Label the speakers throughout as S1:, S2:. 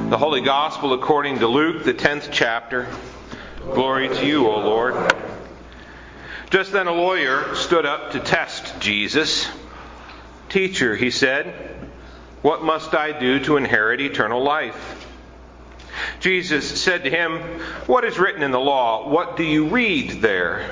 S1: The Holy Gospel according to Luke, the 10th chapter. Glory to you, O Lord. Just then a lawyer stood up to test Jesus. "Teacher," he said, "what must I do to inherit eternal life?" Jesus said to him, "What is written in the law? What do you read there?"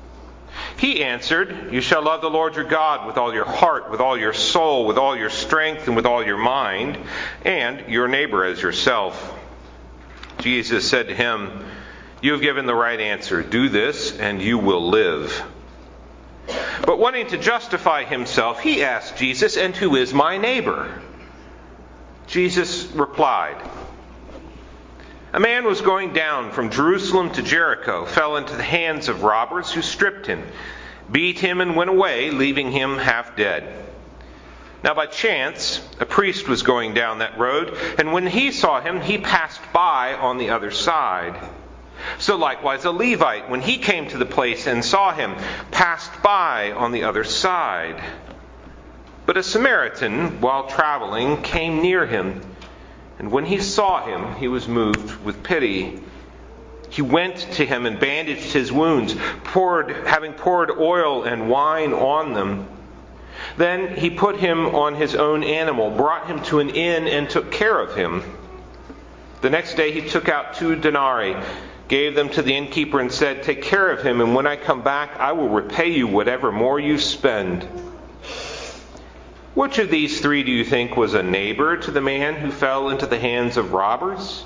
S1: He answered, "You shall love the Lord your God with all your heart, with all your soul, with all your strength, and with all your mind, and your neighbor as yourself." Jesus said to him, "You have given the right answer. Do this, and you will live." But wanting to justify himself, he asked Jesus, "And who is my neighbor?" Jesus replied, "A man was going down from Jerusalem to Jericho, fell into the hands of robbers who stripped him, beat him, and went away, leaving him half dead. Now by chance, a priest was going down that road, and when he saw him, he passed by on the other side. So likewise a Levite, when he came to the place and saw him, passed by on the other side. But a Samaritan, while traveling, came near him, and when he saw him, he was moved with pity. He went to him and bandaged his wounds, having poured oil and wine on them. Then he put him on his own animal, brought him to an inn, and took care of him. The next day he took out 2 denarii, gave them to the innkeeper, and said, 'Take care of him, and when I come back, I will repay you whatever more you spend.' Which of these 3 do you think was a neighbor to the man who fell into the hands of robbers?"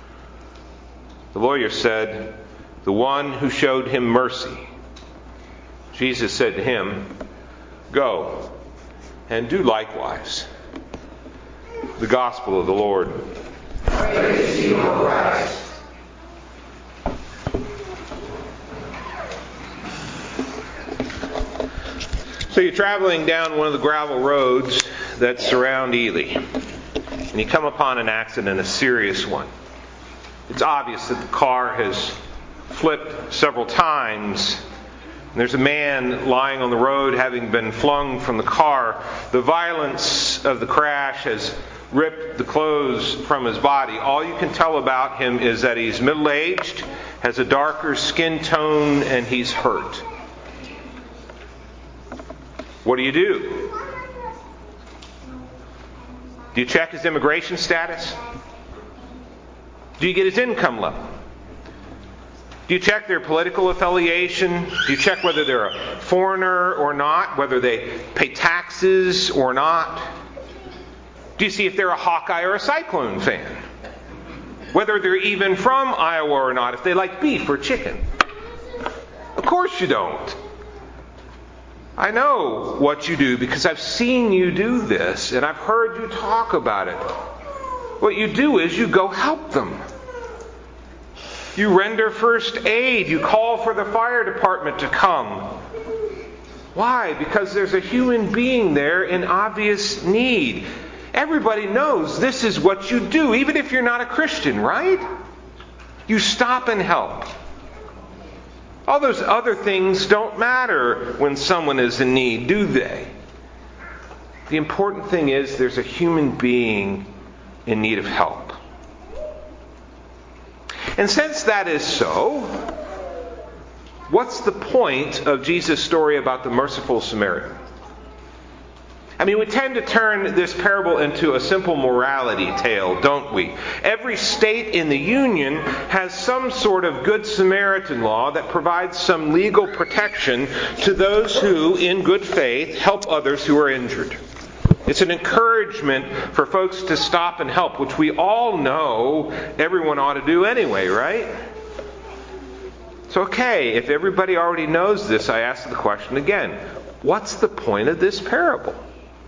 S1: The lawyer said, "The one who showed him mercy." Jesus said to him, "Go and do likewise." The Gospel of the Lord.
S2: Praise to you, O Christ.
S1: So you're traveling down one of the gravel roads that surround Ely, and you come upon an accident, a serious one. It's obvious that the car has flipped several times. There's a man lying on the road having been flung from the car. The violence of the crash has ripped the clothes from his body. All you can tell about him is that he's middle-aged, has a darker skin tone, and he's hurt. What do? Do you check his immigration status? Do you get his income level? Do you check their political affiliation? Do you check whether they're a foreigner or not? Whether they pay taxes or not? Do you see if they're a Hawkeye or a Cyclone fan? Whether they're even from Iowa or not? If they like beef or chicken? Of course you don't. I know what you do because I've seen you do this and I've heard you talk about it. What you do is you go help them. You render first aid. You call for the fire department to come. Why? Because there's a human being there in obvious need. Everybody knows this is what you do, even if you're not a Christian, right? You stop and help. All those other things don't matter when someone is in need, do they? The important thing is there's a human being in need of help. And since that is so, what's the point of Jesus' story about the merciful Samaritan? I mean, we tend to turn this parable into a simple morality tale, don't we? Every state in the Union has some sort of Good Samaritan law that provides some legal protection to those who, in good faith, help others who are injured. It's an encouragement for folks to stop and help, which we all know everyone ought to do anyway, right? So, okay, if everybody already knows this, I ask the question again. What's the point of this parable?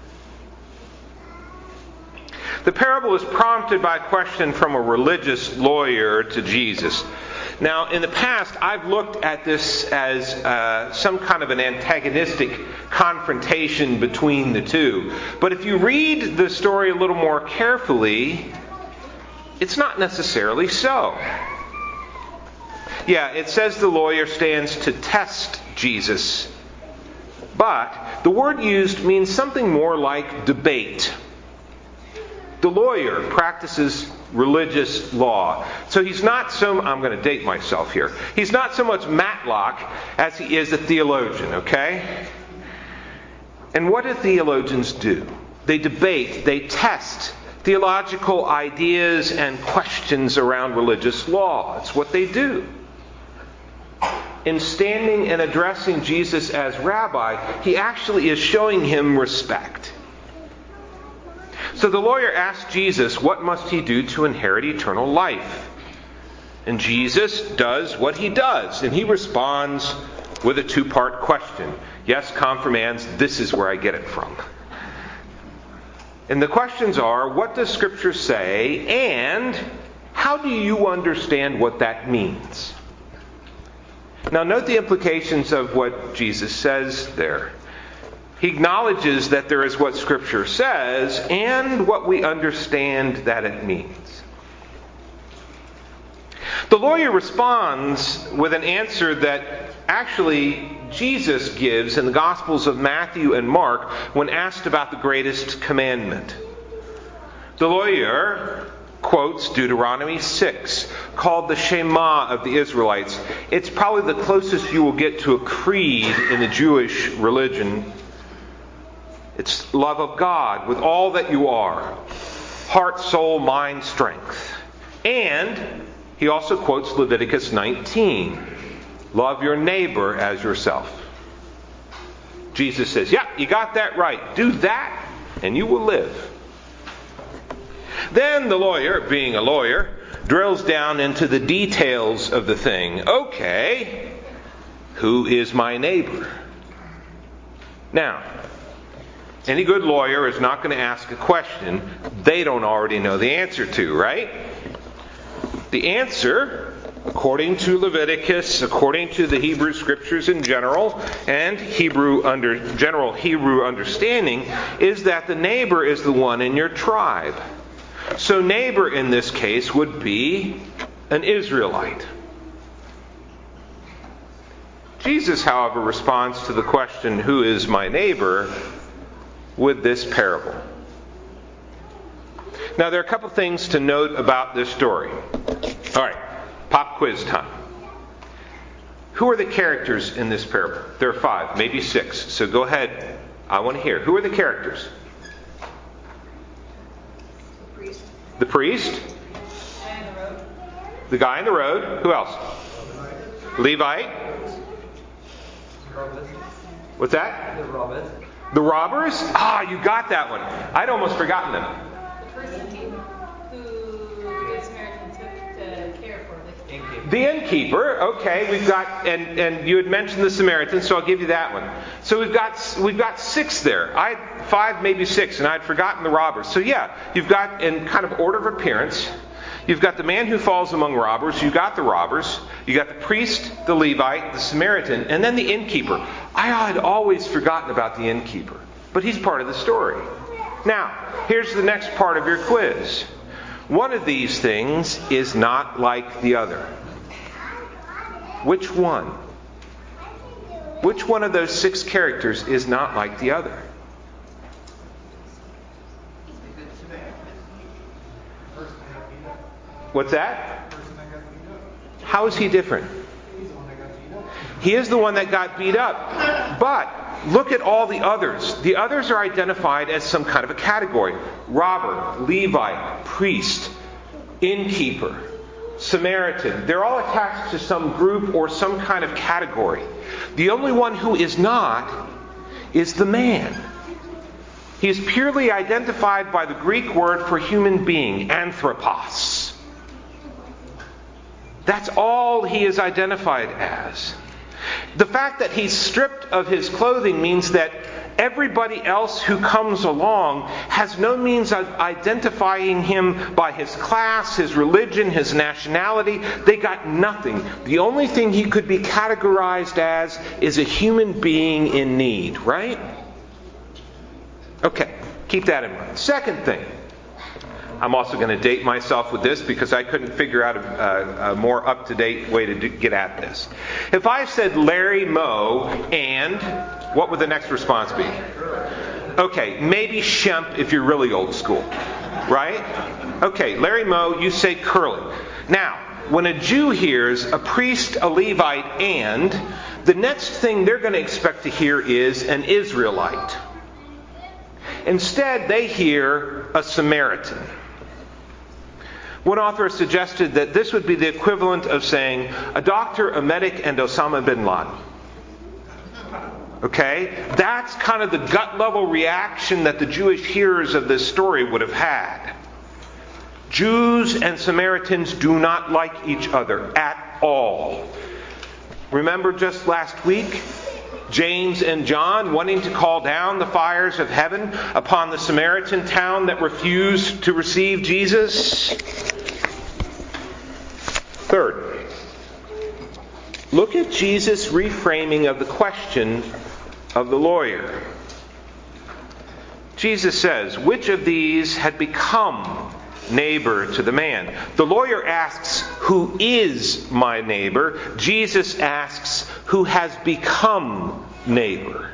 S1: The parable is prompted by a question from a religious lawyer to Jesus. Now, in the past, I've looked at this as some kind of an antagonistic confrontation between the two. But if you read the story a little more carefully, it's not necessarily so. Yeah, it says the lawyer stands to test Jesus. But the word used means something more like debate. The lawyer practices religious law. So he's not so, I'm going to date myself here, he's not so much Matlock as he is a theologian, okay? And what do theologians do? They debate, they test theological ideas and questions around religious law. It's what they do. In standing and addressing Jesus as rabbi, he actually is showing him respect. So the lawyer asked Jesus, what must he do to inherit eternal life? And Jesus does what he does, and he responds with a two-part question. Yes, confirmands, this is where I get it from. And the questions are, what does Scripture say, and how do you understand what that means? Now note the implications of what Jesus says there. He acknowledges that there is what Scripture says and what we understand that it means. The lawyer responds with an answer that actually Jesus gives in the Gospels of Matthew and Mark when asked about the greatest commandment. The lawyer quotes Deuteronomy 6, called the Shema of the Israelites. It's probably the closest you will get to a creed in the Jewish religion. It's love of God with all that you are. Heart, soul, mind, strength. And he also quotes Leviticus 19. Love your neighbor as yourself. Jesus says, yeah, you got that right. Do that and you will live. Then the lawyer, being a lawyer, drills down into the details of the thing. Okay, who is my neighbor? Now, any good lawyer is not going to ask a question they don't already know the answer to, right? The answer, according to Leviticus, according to the Hebrew Scriptures in general, and general Hebrew understanding, is that the neighbor is the one in your tribe. So neighbor in this case would be an Israelite. Jesus, however, responds to the question, who is my neighbor, with this parable. Now, there are a couple things to note about this story. All right, pop quiz time. Who are the characters in this parable? There are 5, maybe 6. So go ahead. I want to hear. Who are the characters? The priest. The guy in the road. Who else? Levite. What's that? The robbers? Ah, you got that one. I'd almost forgotten them.
S3: The person who the Samaritan took to care for the innkeeper.
S1: The innkeeper. Okay, we've got, and you had mentioned the Samaritan, so I'll give you that one. So we've got 6 there. I had 5, maybe 6, and I'd forgotten the robbers. So yeah, you've got, in kind of order of appearance, you've got the man who falls among robbers, you got the robbers, you got the priest, the Levite, the Samaritan, and then the innkeeper. I had always forgotten about the innkeeper, but he's part of the story. Now, here's the next part of your quiz. One of these things is not like the other. Which one? Which one of those 6 characters is not like the other? What's that? How is he different? He is the one that got beat up. But look at all the others. The others are identified as some kind of a category. Robber, Levite, priest, innkeeper, Samaritan. They're all attached to some group or some kind of category. The only one who is not is the man. He is purely identified by the Greek word for human being, anthropos. That's all he is identified as. The fact that he's stripped of his clothing means that everybody else who comes along has no means of identifying him by his class, his religion, his nationality. They got nothing. The only thing he could be categorized as is a human being in need, right? Okay, keep that in mind. Second thing. I'm also going to date myself with this because I couldn't figure out a more up-to-date way to get at this. If I said Larry Moe and, what would the next response be? Okay, maybe Shemp if you're really old school. right? Okay, Larry Moe, you say curly. Now, when a Jew hears a priest, a Levite, and, the next thing they're going to expect to hear is an Israelite. Instead, they hear a Samaritan. One author suggested that this would be the equivalent of saying a doctor, a medic, and Osama bin Laden. Okay? That's kind of the gut level reaction that the Jewish hearers of this story would have had. Jews and Samaritans do not like each other at all. Remember just last week, James and John wanting to call down the fires of heaven upon the Samaritan town that refused to receive Jesus? Third, look at Jesus' reframing of the question of the lawyer. Jesus says, which of these had become neighbor to the man? The lawyer asks, who is my neighbor? Jesus asks, who has become neighbor?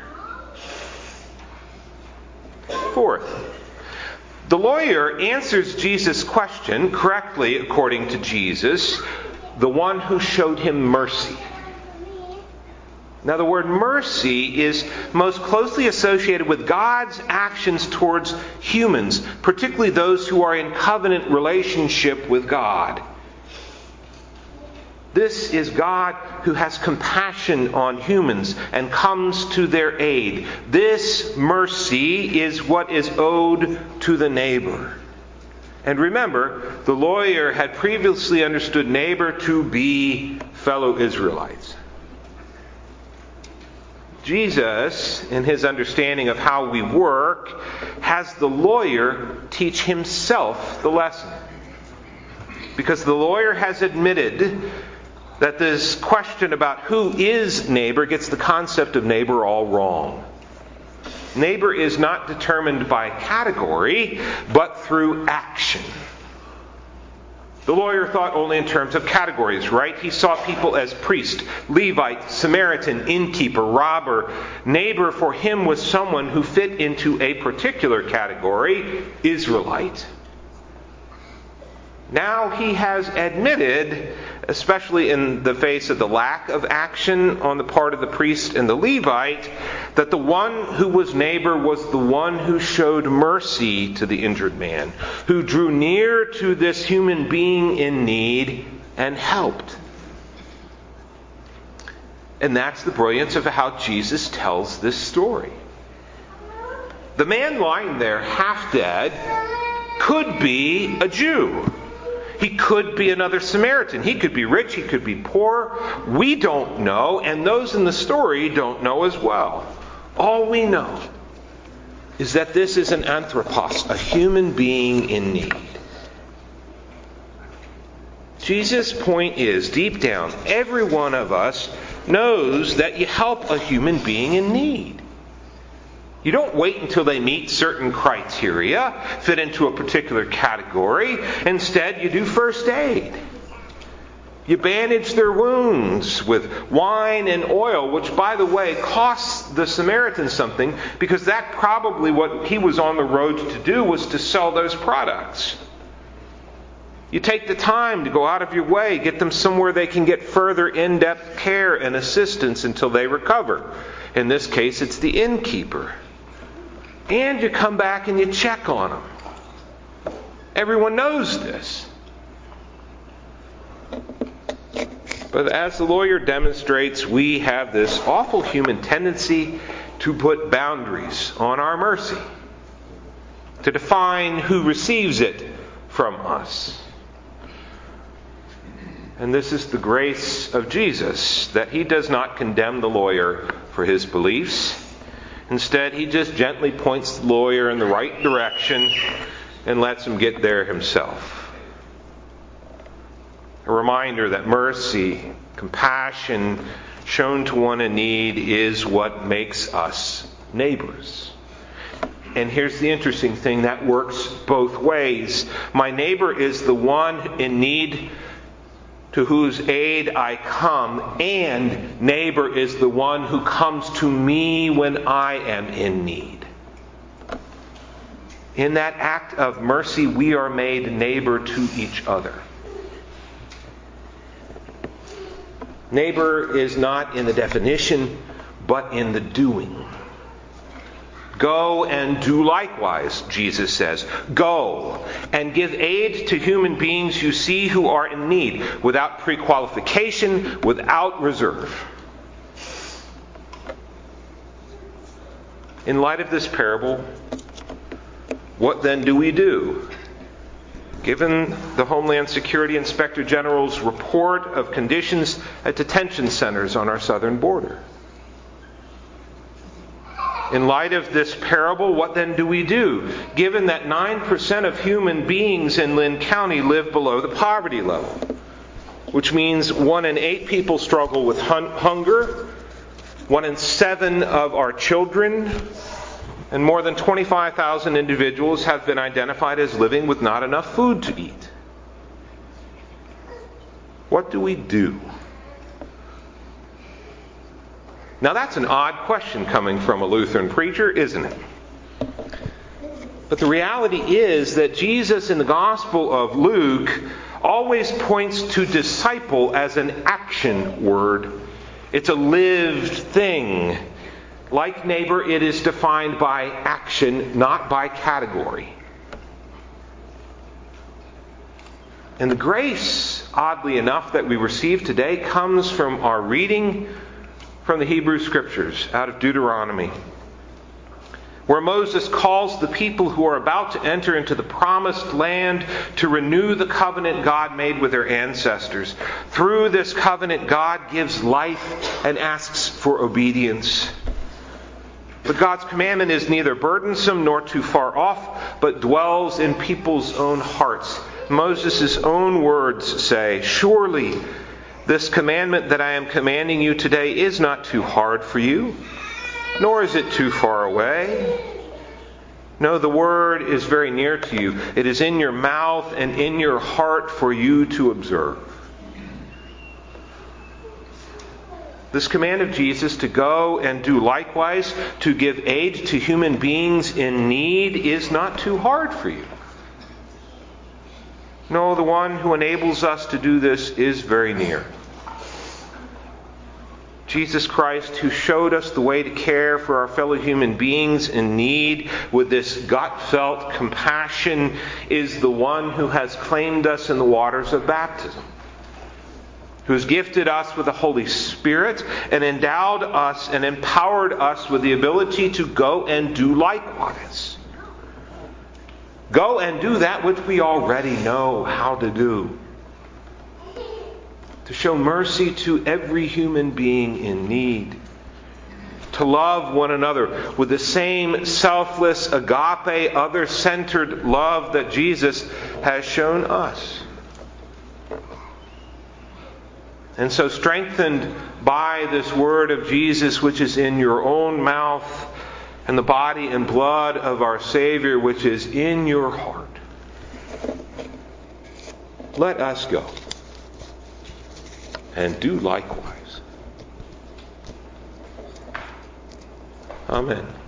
S1: Fourth, the lawyer answers Jesus' question correctly according to Jesus, the one who showed him mercy. Now, the word mercy is most closely associated with God's actions towards humans, particularly those who are in covenant relationship with God. This is God who has compassion on humans and comes to their aid. This mercy is what is owed to the neighbor. And remember, the lawyer had previously understood neighbor to be fellow Israelites. Jesus, in his understanding of how we work, has the lawyer teach himself the lesson. Because the lawyer has admitted that this question about who is neighbor gets the concept of neighbor all wrong. Neighbor is not determined by category, but through action. The lawyer thought only in terms of categories, right? He saw people as priest, Levite, Samaritan, innkeeper, robber. Neighbor for him was someone who fit into a particular category, Israelite. Now he has admitted, especially in the face of the lack of action on the part of the priest and the Levite, that the one who was neighbor was the one who showed mercy to the injured man, who drew near to this human being in need and helped. And that's the brilliance of how Jesus tells this story. The man lying there, half dead, could be a Jew. He could be another Samaritan. He could be rich. He could be poor. We don't know, and those in the story don't know as well. All we know is that this is an anthropos, a human being in need. Jesus' point is, deep down, every one of us knows that you help a human being in need. You don't wait until they meet certain criteria, fit into a particular category. Instead, you do first aid. You bandage their wounds with wine and oil, which, by the way, costs the Samaritan something, because that probably what he was on the road to do was to sell those products. You take the time to go out of your way, get them somewhere they can get further in-depth care and assistance until they recover. In this case, it's the innkeeper. And you come back and you check on them. Everyone knows this. But as the lawyer demonstrates, we have this awful human tendency to put boundaries on our mercy, to define who receives it from us. And this is the grace of Jesus, that he does not condemn the lawyer for his beliefs. Instead, he just gently points the lawyer in the right direction and lets him get there himself. A reminder that mercy, compassion shown to one in need is what makes us neighbors. And here's the interesting thing, that works both ways. My neighbor is the one in need to whose aid I come, and neighbor is the one who comes to me when I am in need. In that act of mercy, we are made neighbor to each other. Neighbor is not in the definition, but in the doing. Go and do likewise, Jesus says. Go and give aid to human beings you see who are in need, without pre-qualification, without reserve. In light of this parable, what then do we do? Given the Homeland Security Inspector General's report of conditions at detention centers on our southern border. In light of this parable, what then do we do? Given that 9% of human beings in Linn County live below the poverty level, which means 1 in 8 people struggle with hunger, 1 in 7 of our children, and more than 25,000 individuals have been identified as living with not enough food to eat. What do we do? Now that's an odd question coming from a Lutheran preacher, isn't it? But the reality is that Jesus in the Gospel of Luke always points to disciple as an action word. It's a lived thing. Like neighbor, it is defined by action, not by category. And the grace, oddly enough, that we receive today comes from our reading from the Hebrew Scriptures out of Deuteronomy, where Moses calls the people who are about to enter into the promised land to renew the covenant God made with their ancestors. Through this covenant, God gives life and asks for obedience. But God's commandment is neither burdensome nor too far off, but dwells in people's own hearts. Moses' own words say, "Surely this commandment that I am commanding you today is not too hard for you, nor is it too far away. No, the word is very near to you. It is in your mouth and in your heart for you to observe." This command of Jesus to go and do likewise, to give aid to human beings in need, is not too hard for you. No, the one who enables us to do this is very near. Jesus Christ, who showed us the way to care for our fellow human beings in need with this gut-felt compassion, is the one who has claimed us in the waters of baptism, who has gifted us with the Holy Spirit and endowed us and empowered us with the ability to go and do likewise. Go and do that which we already know how to do. To show mercy to every human being in need. To love one another with the same selfless, agape, other-centered love that Jesus has shown us. And so, strengthened by this word of Jesus, which is in your own mouth, and the body and blood of our Savior, which is in your heart, let us go and do likewise. Amen.